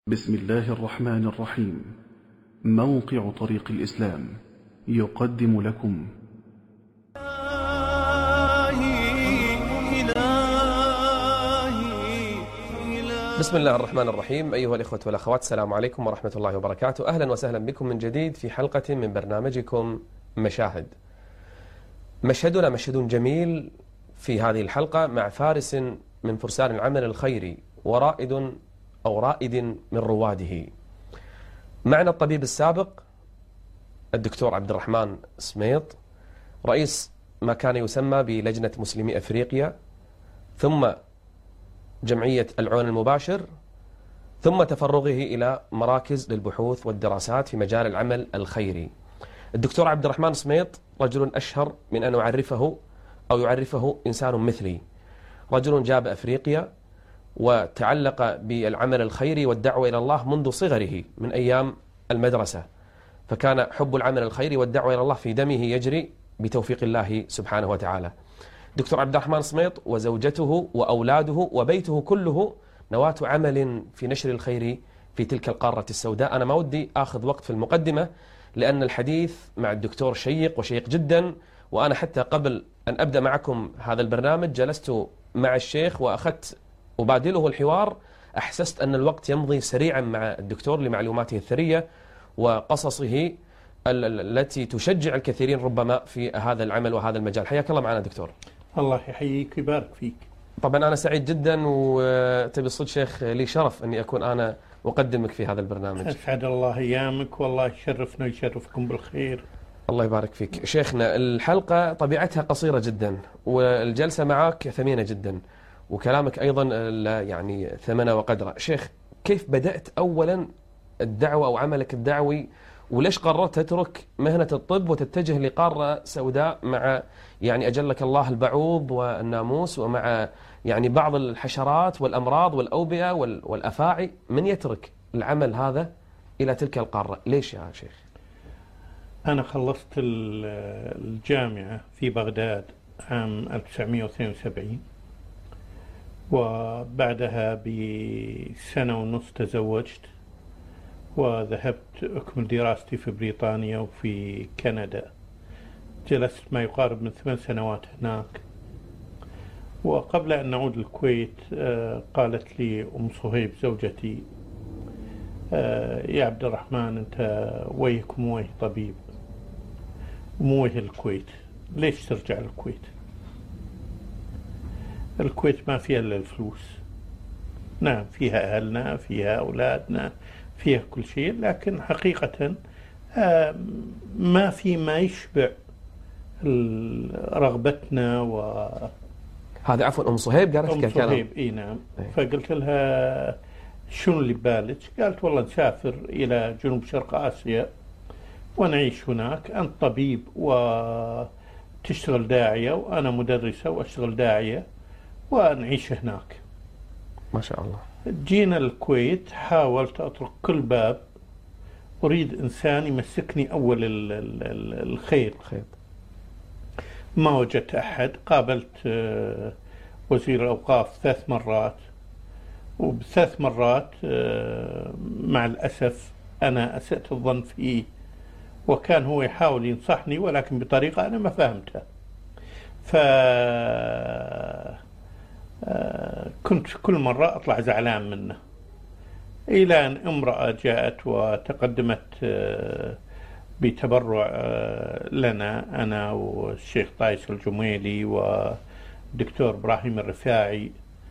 بسم الله الرحمن الرحيم. موقع طريق الإسلام يقدم لكم بسم الله الرحمن الرحيم. أيها الإخوة والأخوات، السلام عليكم ورحمة الله وبركاته. أهلا وسهلا بكم من جديد في حلقة من برنامجكم مشاهد. مشهدنا مشهد جميل في هذه الحلقة مع فارس من فرسان العمل الخيري ورائد أو رائد من رواده. معنا الطبيب السابق الدكتور عبد الرحمن سميط، رئيس ما كان يسمى بلجنة مسلمي أفريقيا، ثم جمعية العون المباشر، ثم تفرغه إلى مراكز للبحوث والدراسات في مجال العمل الخيري. الدكتور عبد الرحمن سميط رجل أشهر من أن أعرفه أو يعرفه إنسان مثلي، رجل جاب أفريقيا وتعلق بالعمل الخيري والدعوة إلى الله منذ صغره من أيام المدرسة، فكان حب العمل الخيري والدعوة إلى الله في دمه يجري بتوفيق الله سبحانه وتعالى. دكتور عبد الرحمن سميط وزوجته وأولاده وبيته كله نواة عمل في نشر الخير في تلك القارة السوداء. أنا ما ودي أخذ وقت في المقدمة لأن الحديث مع الدكتور شيق وشيق جدا، وأنا حتى قبل أن أبدأ معكم هذا البرنامج جلست مع الشيخ وأخذت أبادله الحوار، أحسست أن الوقت يمضي سريعا مع الدكتور لمعلوماته الثرية وقصصه التي تشجع الكثيرين ربما في هذا العمل وهذا المجال. حياك الله معنا دكتور. الله يحييك ويبارك فيك. طبعا أنا سعيد جدا، وتبي الصدق شيخ لي شرف أني أكون أنا أقدمك في هذا البرنامج. أسعد الله أيامك، والله يشرفنا ويشرفكم بالخير. الله يبارك فيك. شيخنا، الحلقة طبيعتها قصيرة جدا والجلسة معك ثمينة جدا، وكلامك أيضا يعني ثمنه وقدره. شيخ، كيف بدأت أولا الدعوة أو عملك الدعوي، وليش قررت تترك مهنة الطب وتتجه لقارة سوداء مع يعني أجلك الله البعوض والناموس، ومع يعني بعض الحشرات والأمراض والأوبئة والأفاعي؟ من يترك العمل هذا إلى تلك القارة؟ ليش يا شيخ؟ أنا خلصت الجامعة في بغداد عام 1972، وبعدها بسنة ونص تزوجت وذهبت أكمل دراستي في بريطانيا وفي كندا. جلست ما يقارب من 8 سنوات هناك، وقبل أن نعود الكويت قالت لي أم صهيب زوجتي: يا عبد الرحمن، أنت وجهك مو وجه طبيب ومو وجه الكويت، ليش ترجع الكويت؟ الكويت ما فيها إلا الفلوس. نعم، فيها أهلنا، فيها أولادنا، فيها كل شيء، لكن حقيقة ما في ما يشبع رغبتنا. هذا عفوا أم صهيب قالت أم صهيب، إي نعم. فقلت لها: شنو اللي ببالك؟ قالت: والله نسافر إلى جنوب شرق آسيا ونعيش هناك، أنت طبيب وتشتغل داعية وأنا مدرسة وأشتغل داعية ونعيش هناك. ما شاء الله. جينا الكويت، حاولت أطرق كل باب، أريد إنسان يمسكني أول الخير. ما وجدت أحد. قابلت وزير الأوقاف 3 مرات، وب3 مرات مع الأسف أنا أسأت الظن فيه، وكان هو يحاول ينصحني ولكن بطريقة أنا ما فهمتها. كنت كل مرة أطلع زعلان منه، إلى أن امرأة جاءت وتقدمت بتبرع لنا، أنا والشيخ طايس الجميلي والدكتور إبراهيم الرفاعي،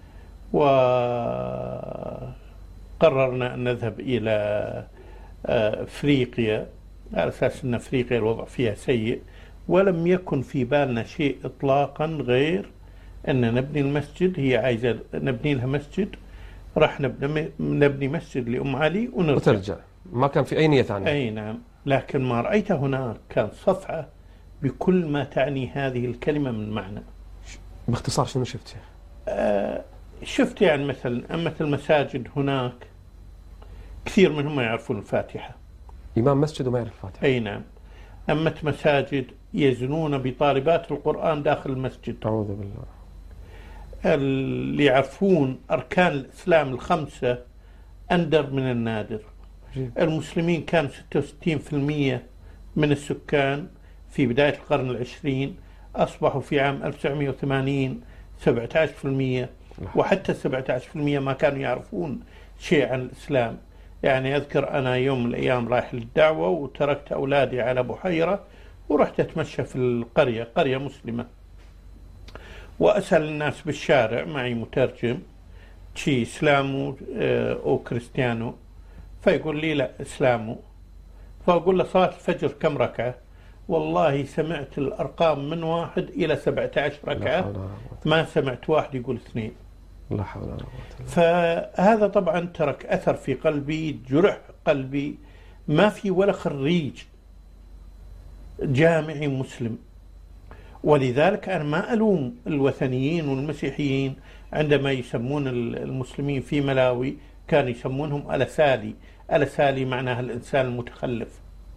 وقررنا أن نذهب إلى أفريقيا على أساس أن أفريقيا الوضع فيها سيء، ولم يكن في بالنا شيء إطلاقا غير أن نبني المسجد. هي عايزة نبني لها مسجد، راح نبني مسجد لأم علي وترجع. ما كان في أي نية ثانية. أي نعم، لكن ما رأيته هناك كان صفعة بكل ما تعني هذه الكلمة من معنى. باختصار شنو شفت؟ شفت يعني مثل المساجد هناك كثير منهم ما يعرفون الفاتحة، إمام مسجد وما يعرف الفاتحة. أي نعم. أمة مساجد يزنون بطالبات القرآن داخل المسجد. أعوذ بالله. اللي يعرفون أركان الإسلام ال5 أندر من النادر. المسلمين كانوا 66% من السكان في بداية القرن العشرين، أصبحوا في عام 1980 17%، وحتى 17% ما كانوا يعرفون شيء عن الإسلام. يعني أذكر أنا يوم من الأيام رايح للدعوة وتركت أولادي على بحيرة ورحت أتمشى في القرية، قرية مسلمة، وأسأل الناس بالشارع، معي مترجم، شي إسلامو أو كريستيانو؟ فيقول لي لا إسلامو. فأقول له صلاة الفجر كم ركعة؟ والله سمعت الأرقام من 1 إلى 17 ركعة، ما سمعت واحد يقول 2. لا حول ولا قوة. فهذا طبعا ترك أثر في قلبي، جرح قلبي. ما في ولا خريج جامعي مسلم. ولذلك أنا ما ألوم الوثنيين والمسيحيين عندما يسمون المسلمين في ملاوي كانوا يسمونهم ألسالي. ألسالي معناها الإنسان المتخلف.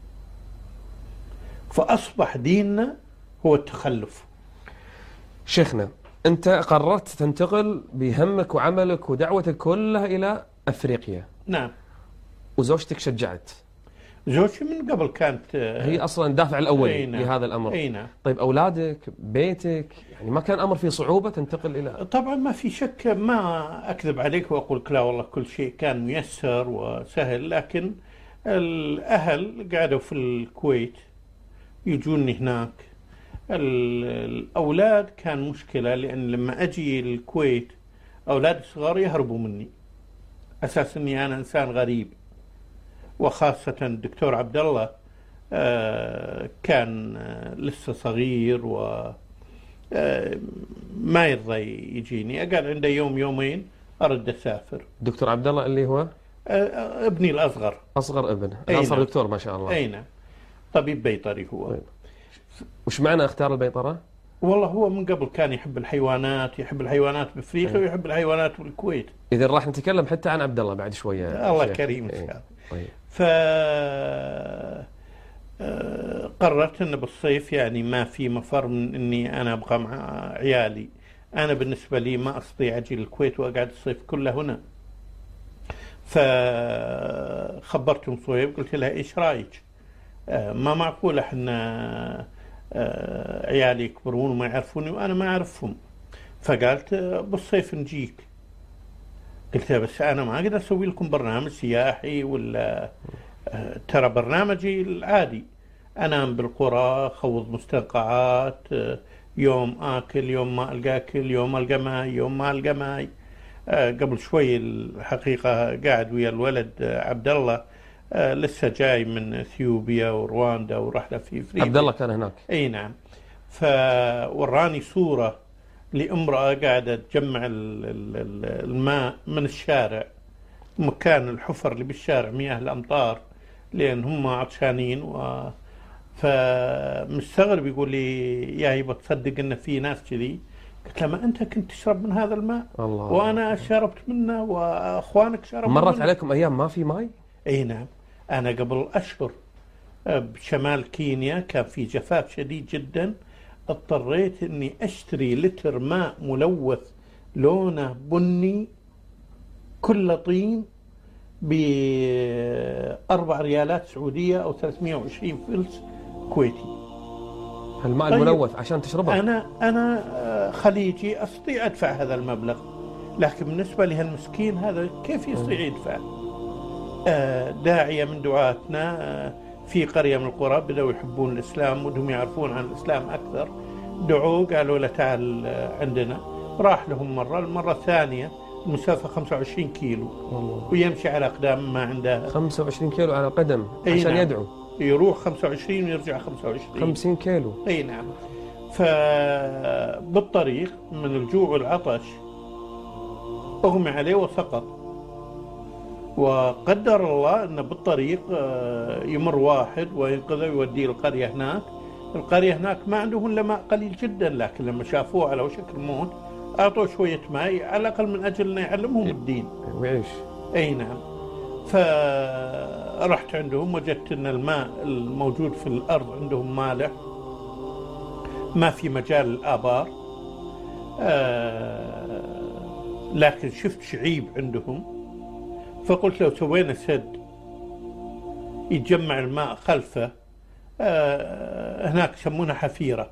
فأصبح ديننا هو التخلف. شيخنا، أنت قررت تنتقل بهمك وعملك ودعوتك كلها إلى أفريقيا. نعم. وزوجتك شجعت؟ زوجتي من قبل كانت هي أصلا الدافع الأولي لهذا الأمر. أي نعم. طيب أولادك، بيتك، يعني ما كان أمر فيه صعوبة تنتقل إلى؟ طبعا ما في شك، ما أكذب عليك وأقول لا والله كل شيء كان ميسر وسهل، لكن الأهل قعدوا في الكويت يجوني هناك. الأولاد كان مشكلة، لأن لما أجي الكويت أولاد صغار يهربوا مني، أساس أني أنا إنسان غريب. وخاصة الدكتور عبد الله كان لسه صغير و ما يرضى يجيني، أقعد عنده يوم يومين أرد أسافر. دكتور عبد الله اللي هو ابني الأصغر، أصغر ابن، الآن صار دكتور ما شاء الله. أي نعم، طبيب بيطري هو. طيب. وش معنى اختار البيطرة؟ والله هو من قبل كان يحب الحيوانات، يحب الحيوانات بأفريقيا ويحب الحيوانات بالكويت. إذا راح نتكلم حتى عن عبد الله بعد شوية. الله كريم إن شاء الله. طيب. قررت أن بالصيف يعني ما في مفر من أني أنا أبقى مع عيالي. أنا بالنسبة لي ما أستطيع أجي للكويت وأقعد الصيف كله هنا. فخبرت أم صهيب، قلت لها إيش رأيك؟ ما معقول إحنا عيالي يكبرون وما يعرفوني وأنا ما أعرفهم. فقالت بالصيف نجيك. قلت لها بس أنا ما أقدر أسوي لكم برنامج سياحي ولا ترى برنامجي العادي، أنام بالقرى، خوض مستنقعات، يوم آكل، يوم ما ألقى أكل، يوم ألقى ماي، يوم ما ألقى ماي. قبل شوي الحقيقة قاعد ويا الولد عبد الله، لسه جاي من اثيوبيا ورواندا ورحلة في افريقيا. عبد الله كان هناك. اي نعم. فوراني صورة لامرأة قاعدة تجمع الماء من الشارع، مكان الحفر اللي بالشارع، مياه الأمطار، لأن هم عطشانين. فمستغرب يقول لي يا هيبة تصدق أن في ناس كذي؟ قلت له ما أنت كنت تشرب من هذا الماء الله. وأنا شربت منه وأخوانك شربوا مرت منه. عليكم أيام ما في ماء؟ أي نعم. أنا قبل أشهر بشمال كينيا كان في جفاف شديد جدا، اضطريت أني أشتري لتر ماء ملوث لونه بني كل طين ب4 ريالات سعودية أو 320 فلس كويتي. الماء الملوث عشان تشربه؟ أنا خليجي أستطيع أدفع هذا المبلغ، لكن بالنسبة لهالمسكين هذا كيف يستطيع يدفع؟ داعية من دعاتنا في قرية من القرى بدأوا يحبون الإسلام ودهم يعرفون عن الإسلام أكثر، دعوه قالوا له تعال عندنا. راح لهم المرة الثانية المسافة 25 كيلو والله. ويمشي على أقدام، ما عنده 25 كيلو على قدم عشان نعم. يدعو، يروح 25 ويرجع 25 50 كيلو. اي نعم. فبالطريق من الجوع والعطش أغمي عليه وسقط، وقدر الله أن بالطريق يمر واحد وينقذه ويوديه القرية هناك. القرية هناك ما عندهم إلا ماء قليل جدا، لكن لما شافوه على وشك الموت أعطوه شوية ماء على الأقل من أجل أن يعلمهم الدين ويعيش. أي نعم. فرحت عندهم وجدت أن الماء الموجود في الأرض عندهم مالح، ما في مجال الآبار، لكن شفت شعيب عندهم. فقلت لو سوينا سد يتجمع الماء خلفه، هناك يسمونها حفيرة،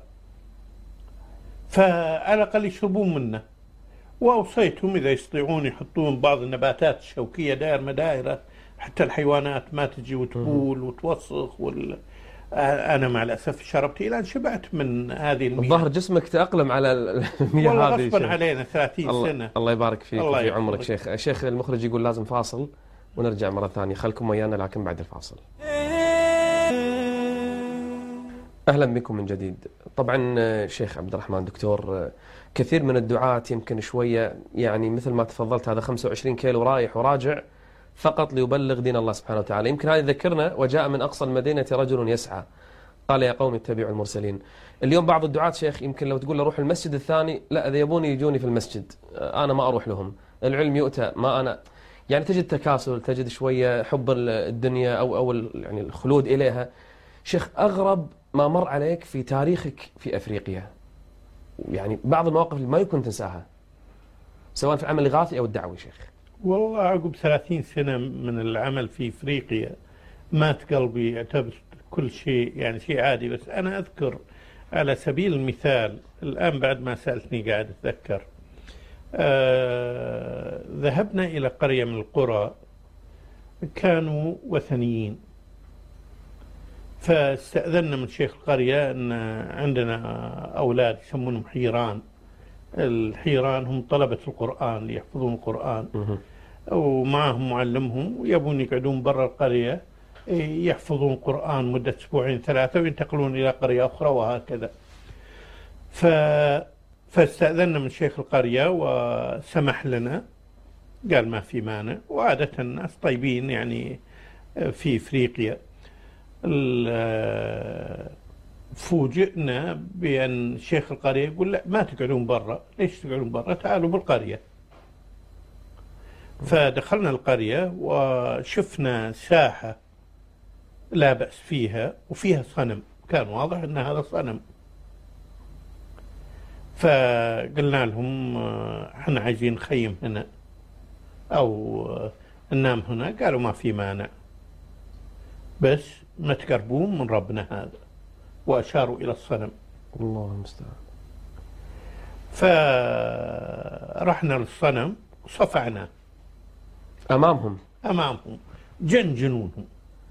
فعلى الأقل يشربون منه. وأوصيتهم إذا يستطيعون يحطون بعض النباتات الشوكية دائر مدائرة حتى الحيوانات ما تجي وتبول وتوسخ أنا مع الأسف شربت إلى أن شبعت من هذه المياه. الظاهر جسمك تأقلم على المياه والله هذه. غصبا علينا 30 سنة. الله يبارك فيك وفي عمرك يحفظك. شيخ المخرج يقول لازم فاصل ونرجع مرة ثانية، خلكم ويانا لكن بعد الفاصل. أهلا بكم من جديد. طبعا شيخ عبد الرحمن دكتور، كثير من الدعاة يمكن شوية يعني مثل ما تفضلت هذا 25 كيلو رايح وراجع فقط ليبلغ دين الله سبحانه وتعالى. يمكن هذا ذكرنا وجاء من أقصى المدينة رجل يسعى قال يا قوم اتبعوا المرسلين. اليوم بعض الدعاة شيخ يمكن لو تقول له روح المسجد الثاني، لا إذا يبوني يجوني في المسجد أنا ما أروح لهم، العلم يؤتى ما أنا، يعني تجد تكاسل، تجد شوية حب الدنيا أو يعني الخلود إليها. شيخ أغرب ما مر عليك في تاريخك في أفريقيا، يعني بعض المواقف اللي ما يمكن تنساها سواء في العمل الإغاثي أو الدعوي شيخ؟ والله عقب 30 سنة من العمل في إفريقيا مات قلبي، اعتبر كل شيء يعني شيء عادي. بس أنا أذكر على سبيل المثال الآن بعد ما سألتني قاعد أتذكر، ذهبنا إلى قرية من القرى كانوا وثنيين، فاستأذنا من شيخ القرية أن عندنا أولاد يسمونهم حيران. الحيران هم طلبة القرآن اللي يحفظون القرآن، ومعهم معلمهم ويبون يقعدون برا القرية يحفظون القرآن مدة 2 3 وينتقلون إلى قرية أخرى وهكذا. فاستأذنا من شيخ القرية وسمح لنا، قال ما في مانع، وعادة الناس طيبين يعني في إفريقيا. فوجئنا بأن شيخ القرية يقول لا ما تقعدون برا. ليش تقعدون برا؟ تعالوا بالقرية. فدخلنا القرية وشفنا ساحة لا بأس فيها وفيها صنم، كان واضح أن هذا صنم. فقلنا لهم احنا عايزين نخيم هنا أو ننام هنا. قالوا ما في مانع، بس ما تقربون من ربنا هذا، وأشاروا إلى الصنم. الله المستعان. فرحنا للصنم وصفعنا أمامهم أمامهم، جنونهم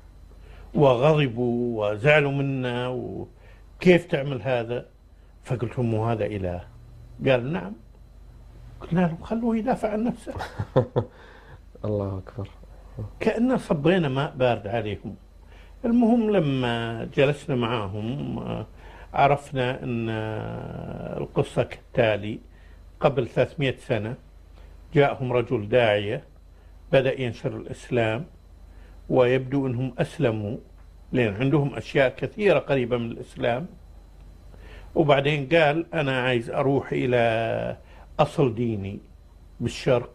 وغضبوا وزعلوا منا، وكيف تعمل هذا؟ فقلت لهم هذا إله؟ قال نعم. قلنا لهم خلوه يدافع عن نفسه. الله أكبر. كأننا صبينا ماء بارد عليهم. المهم لما جلسنا معهم عرفنا أن القصة كالتالي: قبل 300 سنة جاءهم رجل داعية بدأ ينشر الإسلام، ويبدو أنهم أسلموا لأن عندهم أشياء كثيرة قريبة من الإسلام. وبعدين قال أنا عايز أروح إلى أصل ديني بالشرق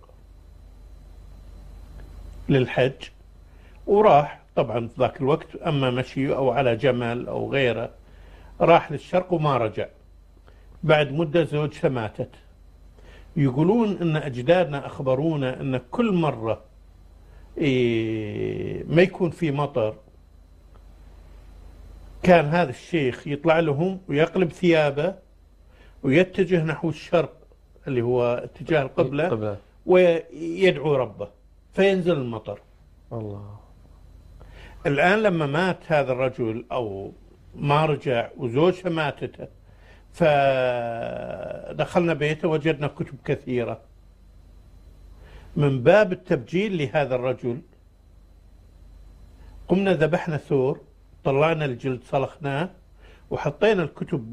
للحج، وراح طبعا في ذاك الوقت أما مشي أو على جمل أو غيره، راح للشرق وما رجع. بعد مدة زوجته ماتت. يقولون أن أجدادنا أخبرونا أن كل مرة ما يكون في مطر كان هذا الشيخ يطلع لهم ويقلب ثيابه ويتجه نحو الشرق اللي هو اتجاه القبلة ويدعو ربه فينزل المطر. الله. الآن لما مات هذا الرجل أو ما رجع وزوجته ماتته، فدخلنا بيته وجدنا كتب كثيرة. من باب التبجيل لهذا الرجل قمنا ذبحنا ثور، طلعنا الجلد صلخناه وحطينا الكتب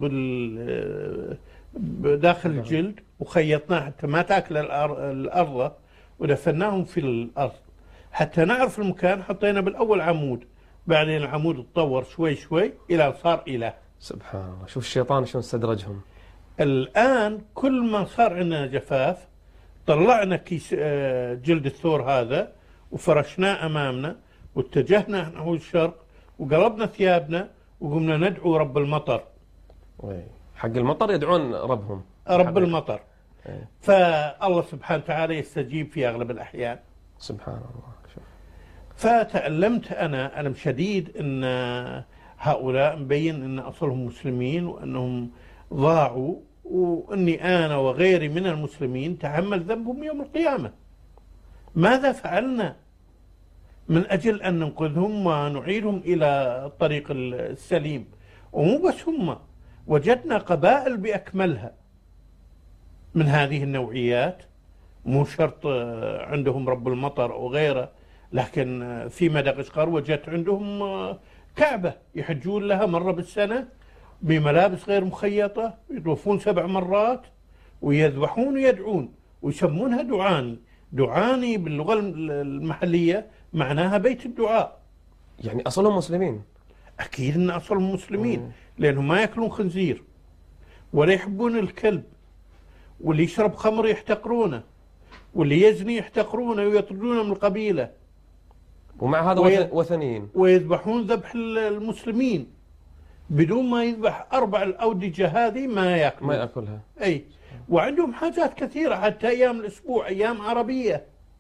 داخل الجلد وخيطناه حتى ما تأكل الأرض، ودفناهم في الأرض حتى نعرف المكان. حطينا بالأول عمود، بعدين العمود اتطور شوي شوي إلى صار إله. سبحان الله. شوف الشيطان شلون استدرجهم. الآن كل ما صار عندنا جفاف طلعنا كيس جلد الثور هذا وفرشناه أمامنا واتجهنا نحو الشرق وقلبنا ثيابنا وقمنا ندعو رب المطر. حق المطر يدعون ربهم، رب المطر. فالله سبحانه وتعالى يستجيب في أغلب الأحيان. سبحان الله. فتألمت أنا ألم شديد أن هؤلاء مبين أن أصلهم مسلمين وأنهم ضاعوا، وأني أنا وغيري من المسلمين تحمل ذنبهم يوم القيامة. ماذا فعلنا من أجل أن ننقذهم ونعيدهم إلى الطريق السليم؟ ومو بس هم، وجدنا قبائل بأكملها من هذه النوعيات، مو شرط عندهم رب المطر أو غيره، لكن في مدغشقر وجدت عندهم كعبة يحجون لها مرة بالسنة بملابس غير مخيطة، يطوفون 7 مرات ويذبحون ويدعون ويسمونها دعاني. دعاني باللغة المحلية معناها بيت الدعاء. يعني أصلهم مسلمين؟ أكيد أن أصلهم مسلمين، لأنهم ما يأكلون خنزير ولا يحبون الكلب، واللي يشرب خمر يحتقرونه، واللي يزني يحتقرونه ويطردونه من القبيلة، ومع هذا وثنيين، ويذبحون ذبح المسلمين بدون ما يذبح 4 الأودجة هذه ما يأكلها. أي، وعندهم حاجات كثيرة حتى أيام الأسبوع، أيام عربية.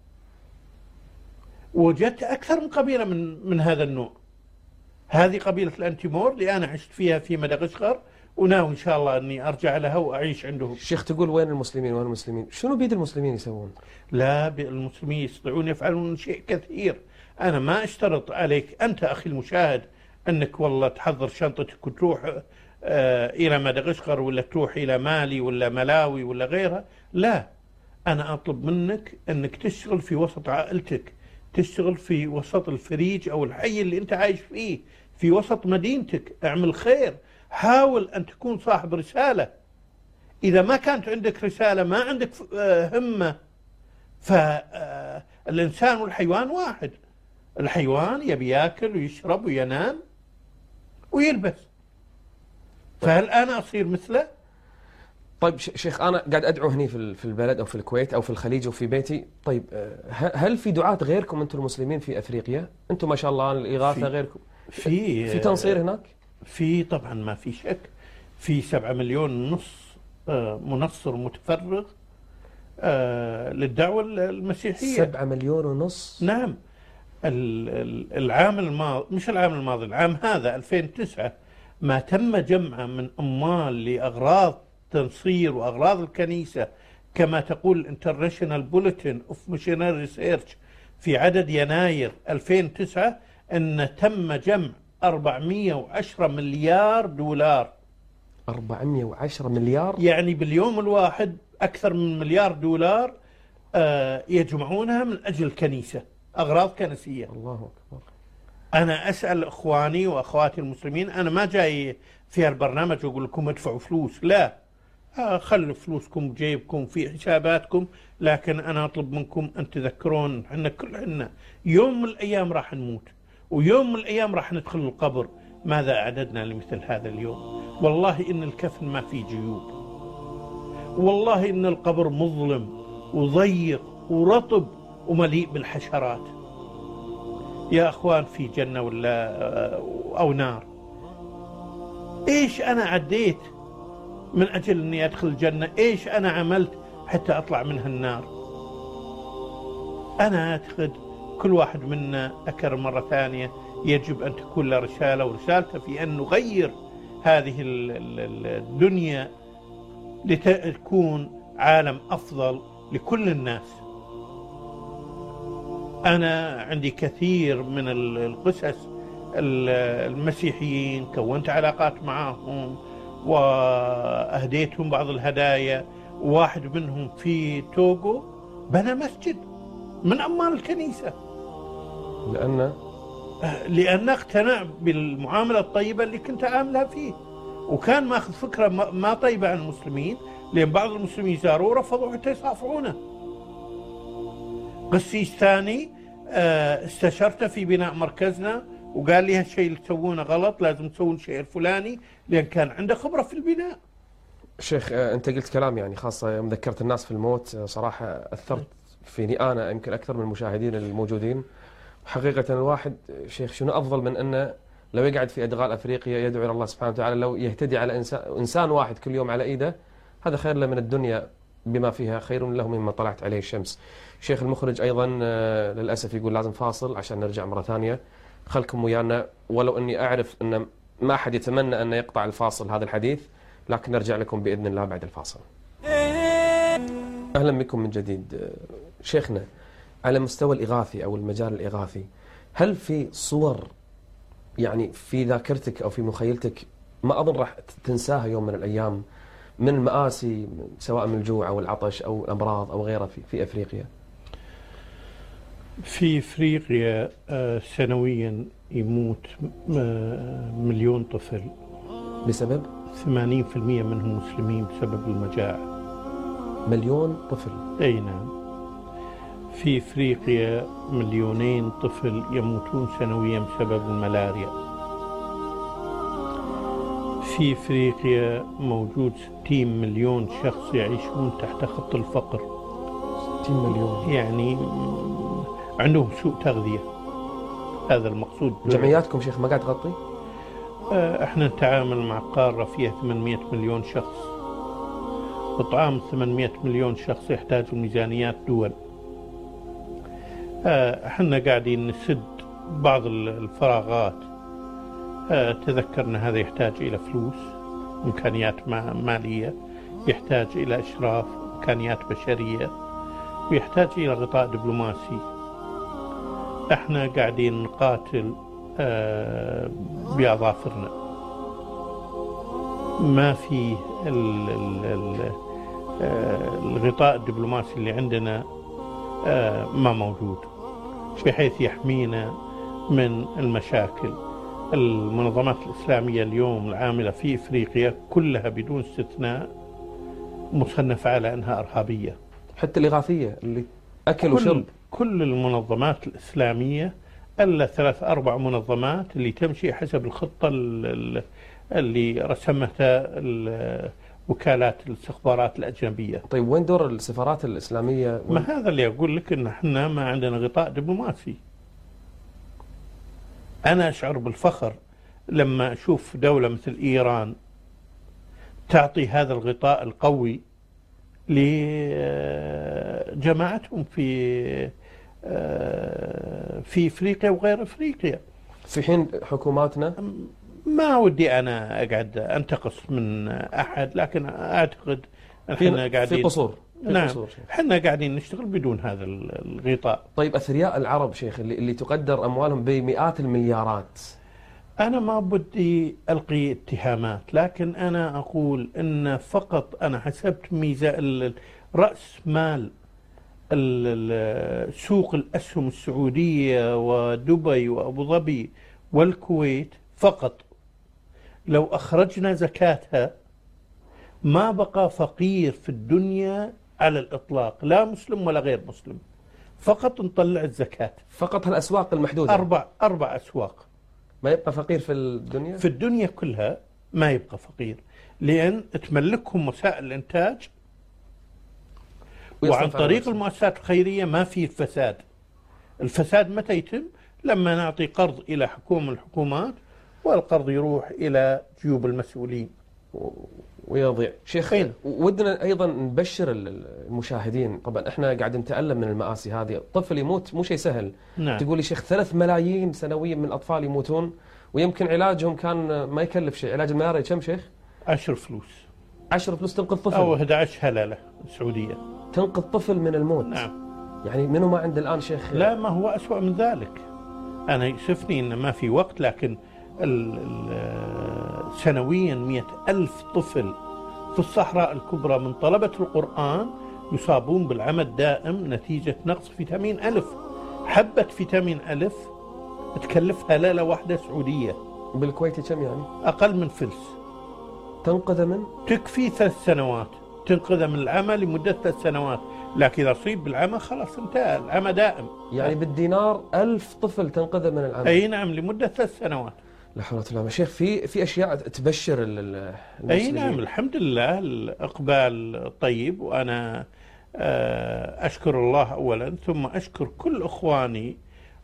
وجدت أكثر من قبيلة من هذا النوع. هذه قبيلة الأنتيمور اللي أنا عشت فيها في مدغشقر، وناوي إن شاء الله أني أرجع لها وأعيش عندهم. شيخ تقول وين المسلمين وين المسلمين؟ شنو بيد المسلمين يسوون؟ لا، المسلمين يستطيعون يفعلون شيء كثير. أنا ما أشترط عليك أنت أخي المشاهد أنك والله تحضر شنطتك وتروح إلى مدغشقر ولا تروح إلى مالي ولا ملاوي ولا غيرها. لا، أنا أطلب منك أنك تشتغل في وسط عائلتك، تشتغل في وسط الفريج أو الحي اللي أنت عايش فيه، في وسط مدينتك. اعمل خير، حاول أن تكون صاحب رسالة. إذا ما كانت عندك رسالة، ما عندك همة، فالإنسان والحيوان واحد. الحيوان يبي ياكل ويشرب وينام ويلبس، فهل أنا أصير مثله؟ طيب شيخ، أنا قاعد أدعو هني في البلد أو في الكويت أو في الخليج أو في بيتي. طيب هل في دعاة غيركم أنتم المسلمين في أفريقيا؟ أنتم ما شاء الله الإغاثة غيركم في تنصير هناك؟ في طبعا، ما في شك. في 7 مليون ونص منصر متفرغ للدعوة المسيحية. 7 مليون ونص؟ نعم. العام الماضي، مش العام الماضي، العام هذا 2009 ما تم جمعه من أموال لأغراض تنصير وأغراض الكنيسة، كما تقول الانترناشونال بوليتين اوف ميشنري ريسيرش في عدد يناير 2009 أن تم جمع 410 مليار دولار. 410 مليار؟ يعني باليوم الواحد أكثر من مليار دولار يجمعونها من أجل الكنيسة، أغراض كنسية. الله أكبر. أنا أسأل إخواني وأخواتي المسلمين، أنا ما جاي في البرنامج وأقول لكم ادفعوا فلوس، لا، خلوا فلوسكم بجيبكم في حساباتكم، لكن أنا أطلب منكم أن تذكرون إحنا كلنا يوم من الأيام راح نموت، ويوم من الأيام راح ندخل القبر. ماذا أعددنا لمثل هذا اليوم؟ والله إن الكفن ما فيه جيوب، والله إن القبر مظلم وضيق ورطب ومليء بالحشرات. يا أخوان، في جنة ولا أو نار؟ إيش أنا عديت من أجل أني أدخل الجنة؟ إيش أنا عملت حتى أطلع منها النار؟ أنا أعتقد كل واحد منا أكرر مرة ثانية يجب أن تكون له رسالة، ورسالته في أن نغير هذه الدنيا لتكون عالم أفضل لكل الناس. أنا عندي كثير من القصص المسيحيين، كونت علاقات معهم وأهديتهم بعض الهدايا. واحد منهم في توغو بنى مسجد من أموال الكنيسة، لأن اقتنع بالمعاملة الطيبة اللي كنت أعاملها فيه، وكان ماخذ فكرة ما طيبة عن المسلمين، لأن بعض المسلمين زاروه ورفضوا حتى يصافحونه. قسيس ثاني استشرته في بناء مركزنا وقال لي هالشيء اللي تسوونه غلط، لازم تسوون الشيء الفلاني، لأن كان عنده خبرة في البناء. شيخ، أنت قلت كلام يعني خاصة يوم ذكرت الناس في الموت، صراحة أثرت فيني أنا يمكن أكثر من المشاهدين الموجودين. حقيقة الواحد شيخ شنو أفضل من أنه لو يقعد في أدغال أفريقيا يدعو إلى الله سبحانه وتعالى، لو يهتدي على إنسان واحد كل يوم على إيده، هذا خير له من الدنيا بما فيها خير له مما طلعت عليه الشمس. شيخ المخرج أيضا للأسف يقول لازم فاصل عشان نرجع مرة ثانية، خلكم ويانا، ولو أني أعرف أن ما أحد يتمنى أن يقطع الفاصل هذا الحديث، لكن نرجع لكم بإذن الله بعد الفاصل. أهلا بكم من جديد. شيخنا، على مستوى الإغاثي أو المجال الإغاثي، هل في صور يعني في ذاكرتك أو في مخيلتك ما أظن راح تنساها يوم من الأيام من المآسي، سواء من الجوع أو العطش أو الأمراض أو غيرها في أفريقيا؟ في أفريقيا سنويا يموت 1,000,000 طفل، بسبب 80% منهم مسلمين بسبب المجاعة. 1,000,000 طفل؟ أي نعم. في أفريقيا 2,000,000 طفل يموتون سنويا بسبب الملاريا. في أفريقيا موجود 60 مليون شخص يعيشون تحت خط الفقر. 60 مليون يعني عندهم سوء تغذية، هذا المقصود. جمعياتكم شيخ ما قاعد تغطي؟ احنا نتعامل مع قارة فيها 800 مليون شخص، إطعام 800 مليون شخص يحتاج ميزانيات دول. احنا قاعدين نسد بعض الفراغات. تذكرنا هذا يحتاج إلى فلوس، إمكانيات مالية، يحتاج إلى إشراف، إمكانيات بشرية، ويحتاج إلى غطاء دبلوماسي. احنا قاعدين نقاتل بأظافرنا، ما في الغطاء الدبلوماسي اللي عندنا ما موجود بحيث يحمينا من المشاكل. المنظمات الإسلامية اليوم العاملة في إفريقيا كلها بدون استثناء مصنفة على أنها إرهابية، حتى الإغاثية اللي أكل وشرب. كل المنظمات الإسلامية إلا 3-4 منظمات اللي تمشي حسب الخطة اللي رسمتها وكالات الاستخبارات الأجنبية. طيب وين دور السفارات الإسلامية؟ ما هذا اللي أقول لك، إن إحنا ما عندنا غطاء دبلوماسي. أنا أشعر بالفخر لما أشوف دولة مثل إيران تعطي هذا الغطاء القوي لجماعتهم في إفريقيا وغير إفريقيا، في حين حكوماتنا. ما ودي أنا أقعد أنتقص من أحد، لكن أعتقد إحنا قاعدين في قصور. نعم، إحنا قاعدين نشتغل بدون هذا الغطاء. طيب أثرياء العرب شيخ اللي تقدر أموالهم بمئات المليارات، أنا ما بدي ألقي اتهامات، لكن أنا أقول إن فقط أنا حسبت ميزان رأس مال سوق الأسهم السعودية ودبي وأبو ظبي والكويت فقط، لو أخرجنا زكاتها ما بقى فقير في الدنيا على الإطلاق، لا مسلم ولا غير مسلم، فقط نطلع الزكاة. فقط هالأسواق المحدودة، أربع أسواق، ما يبقى فقير في الدنيا؟ في الدنيا كلها ما يبقى فقير، لأن تملكهم وسائل الإنتاج، وعن طريق المؤسسات الخيرية ما في فساد. الفساد متى يتم؟ لما نعطي قرض إلى حكومة من الحكومات والقرض يروح إلى جيوب المسؤولين ويضيع. شيخ ودنا أيضا نبشر المشاهدين، طبعا احنا قاعد نتألم من المآسي هذه، طفل يموت مو شيء سهل. نعم. تقول لي شيخ 3 ملايين سنويا من الأطفال يموتون، ويمكن علاجهم كان ما يكلف شيء. علاج الملاريا كم شيخ؟ 10 فلوس. 10 فلوس تنقذ طفل، أو 11 هلالة سعودية تنقذ طفل من الموت. نعم. يعني منو ما عنده الآن شيخ؟ لا، ما هو أسوأ من ذلك. أنا يسفني إن ما في وقت، لكن سنويا 100,000 طفل في الصحراء الكبرى من طلبة القرآن يصابون بالعمى الدائم نتيجة نقص فيتامين ألف. حبة فيتامين ألف تكلفها ليلة واحدة سعودية. بالكويت كم يعني؟ أقل من فلس. تنقذ من؟ تكفي 3 سنوات، تنقذ من العمى لمدة 3 سنوات، لكن إذا أصيب بالعمى خلاص انتهى، العمى دائم. يعني بالدينار 1000 طفل تنقذه من العمى. أي نعم، لمدة 3 سنوات. لا حول ولا قوة. شيخ في أشياء تبشر المسلمين. أي نعم، الحمد لله الإقبال طيب، وأنا أشكر الله أولا، ثم أشكر كل إخواني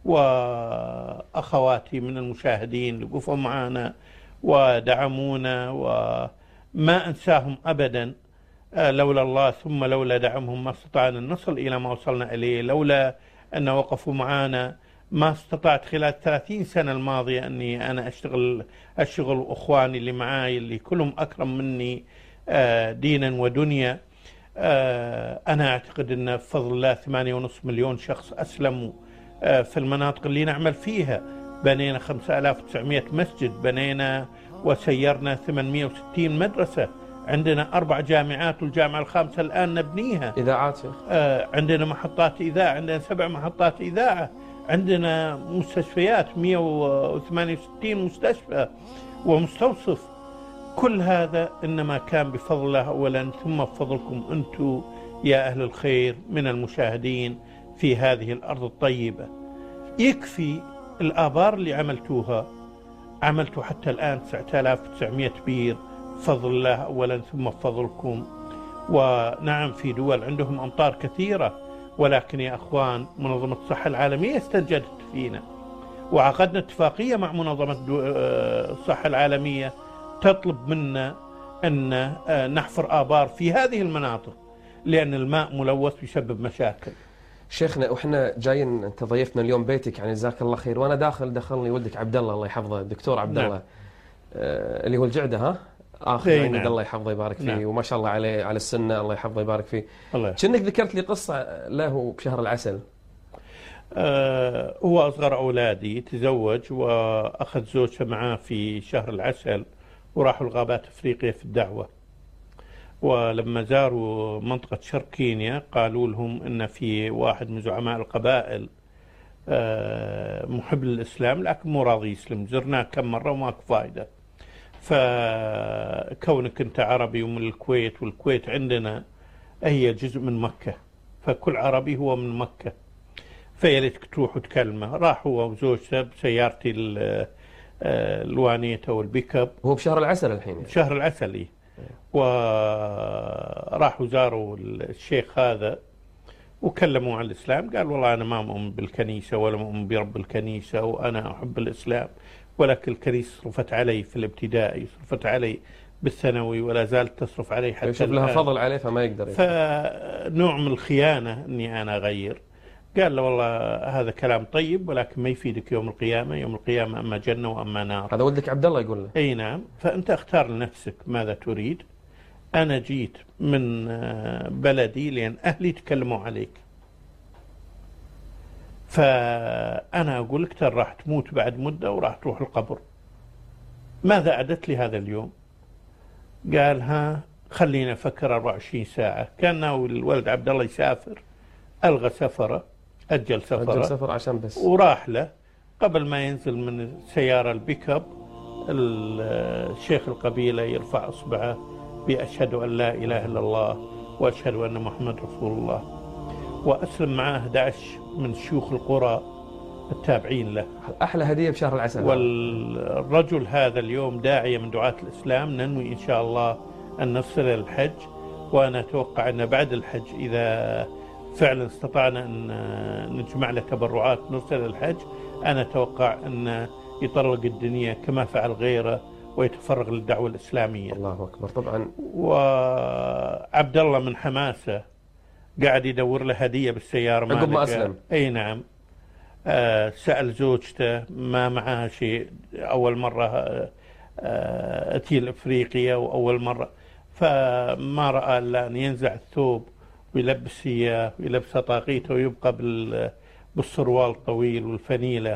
وأخواتي من المشاهدين اللي وقفوا معنا ودعمونا، وما أنساهم أبدا. لولا الله ثم لولا دعمهم ما استطعنا أن نصل إلى ما وصلنا إليه. لولا أن وقفوا معنا ما استطعت خلال 30 سنة الماضية أني أنا أشتغل أخواني اللي معاي اللي كلهم أكرم مني دينا ودنيا. أنا أعتقد أن بفضل الله 8.5 مليون شخص أسلموا في المناطق اللي نعمل فيها. بنينا 5900 مسجد، بنينا وسيرنا 860 مدرسة، عندنا 4 جامعات والجامعة الخامسة الآن نبنيها. إذاعات شيخ؟ عندنا محطات إذاعة، عندنا 7 محطات إذاعة، عندنا مستشفيات 168 مستشفى ومستوصف. كل هذا إنما كان بفضل الله أولا، ثم بفضلكم أنتم يا أهل الخير من المشاهدين في هذه الأرض الطيبة. يكفي الآبار اللي عملتوا حتى الآن 9900 بير بفضل الله أولا ثم بفضلكم. ونعم في دول عندهم أمطار كثيرة، ولكن يا أخوان منظمة الصحة العالمية استنجدت فينا، وعقدنا اتفاقية مع منظمة الصحة العالمية تطلب منا أن نحفر آبار في هذه المناطق، لأن الماء ملوث يسبب مشاكل. شيخنا وإحنا جايين، أنت ضيفتنا اليوم بيتك، يعني جزاك الله خير. وأنا دخلني ولدك عبد الله الله يحفظه، الدكتور عبد الله. نعم. اللي هو الجعدة، ها؟ آخر عيد. نعم. الله يحفظه يبارك فيه. نعم. وما شاء الله عليه على السنة، الله يحفظه يبارك فيه. كأنك ذكرت لي قصة له بشهر العسل. هو أصغر أولادي، تزوج وأخذ زوجته معاه في شهر العسل، وراحوا الغابات أفريقيا في الدعوة. ولما زاروا منطقة شرق كينيا قالوا لهم إن في واحد من زعماء القبائل محب للإسلام لكن مو راضي يسلم. زرناه كم مرة وماكو فايدة. فكونك أنت عربي ومن الكويت، والكويت عندنا هي جزء من مكة، فكل عربي هو من مكة، فياريتك تروح وتكلمه. راح هو وزوجته بسيارتي الوانية والبيك اب. هو بشهر العسل الحين يعني. بشهر العسل إيه. وراحوا زاروا الشيخ هذا وكلموا عن الإسلام. قال والله أنا ما مؤمن بالكنيسة ولا مؤمن برب الكنيسة، وأنا أحب الإسلام، ولكن الكنيسة صرفت علي في الابتدائي، صرفت علي بالثانوي، ولا زالت تصرف علي حتى يشوف لها فضل عليه فما يقدر. فنوع من الخيانة أني أنا أغير. قال له والله هذا كلام طيب ولكن ما يفيدك يوم القيامة. يوم القيامة أما جنة وأما نار. هذا ولدك عبد الله يقول له. أي نعم. فأنت اختار لنفسك ماذا تريد. أنا جيت من بلدي لأن أهلي تكلموا عليك، فأنا أقول لك ترى راح تموت بعد مدة وراح تروح القبر. ماذا أعدت لي هذا اليوم؟ قال ها خلينا أفكر 24 ساعة. كان ناوي الولد عبد الله يسافر، ألغى سفره، أجل سفر عشان بس، وراح له. قبل ما ينزل من السيارة البيك اب الشيخ القبيلة يرفع إصبعه بأشهد أن لا إله إلا الله وأشهد أن محمد رسول الله، وأسلم معاه 11 من شيوخ القرى التابعين له. أحلى هدية بشهر العسل. والرجل هذا اليوم داعية من دعاة الإسلام. ننوي إن شاء الله أن نصل إلى الحج، وأنا أتوقع أن بعد الحج إذا فعلا استطعنا أن نجمع له تبرعات نرسل إلى الحج، أنا أتوقع أن يطرق الدنيا كما فعل غيره ويتفرغ للدعوة الإسلامية. الله أكبر. طبعا. وعبد الله من حماسة قاعد يدور له هدية بالسيارة عقب ما أسلم. أي نعم. سأل زوجته ما معها شيء، أول مرة أتي الأفريقية وأول مرة، فما رأى إلا أن ينزع الثوب ويلبس إياه ويلبس طاقيته ويبقى بالسروال الطويل والفنيلة.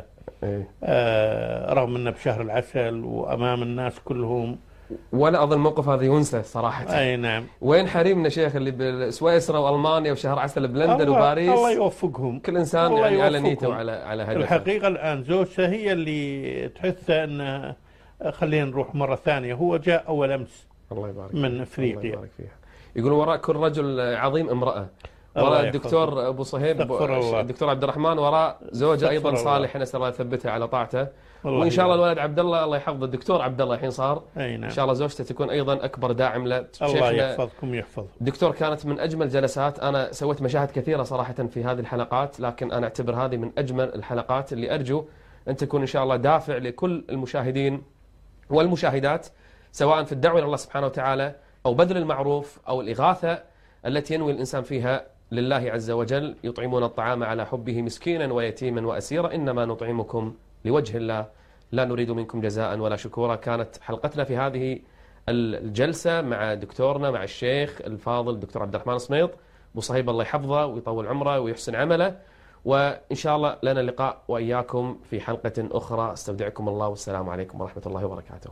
رغم أنه بشهر العسل وأمام الناس كلهم. ولا أظن الموقف هذا ينسى صراحة. أي نعم. وين حريمنا شيخ اللي بسويسرا وألمانيا وشهر عسل بلندن وباريس. الله يوفقهم. كل إنسان يعني على نيته وعلى هدفه. الحقيقة الآن زوجته هي اللي تحثه أن خلينا نروح مرة ثانية. هو جاء أول أمس الله يبارك من أفريقيا. الله يبارك فيها. يقولون وراء كل رجل عظيم امرأة. وراء الدكتور أبو صهيب الدكتور عبد الرحمن وراء زوجة أيضا صالح، نسأل الله يثبتها على طاعته. وإن شاء الله الولد عبد الله يحفظ الدكتور عبد الله الحين صار. نعم. إن شاء الله زوجته تكون أيضا أكبر داعم له. الله يحفظكم يحفظ. دكتور كانت من أجمل جلسات. أنا سويت مشاهد كثيرة صراحة في هذه الحلقات، لكن أنا أعتبر هذه من أجمل الحلقات اللي أرجو أن تكون إن شاء الله دافع لكل المشاهدين والمشاهدات، سواء في الدعوة إلى الله سبحانه وتعالى أو بذل المعروف أو الإغاثة التي ينوي الإنسان فيها لله عز وجل. يطعمون الطعام على حبه مسكينا ويتيما وأسيرا إنما نطعمكم لوجه الله لا نريد منكم جزاء ولا شكورا. كانت حلقتنا في هذه الجلسة مع دكتورنا، مع الشيخ الفاضل الدكتور عبد الرحمن سميط، أبو صهيب الله يحفظه ويطول عمره ويحسن عمله. وإن شاء الله لنا لقاء وإياكم في حلقة أخرى. استودعكم الله والسلام عليكم ورحمة الله وبركاته.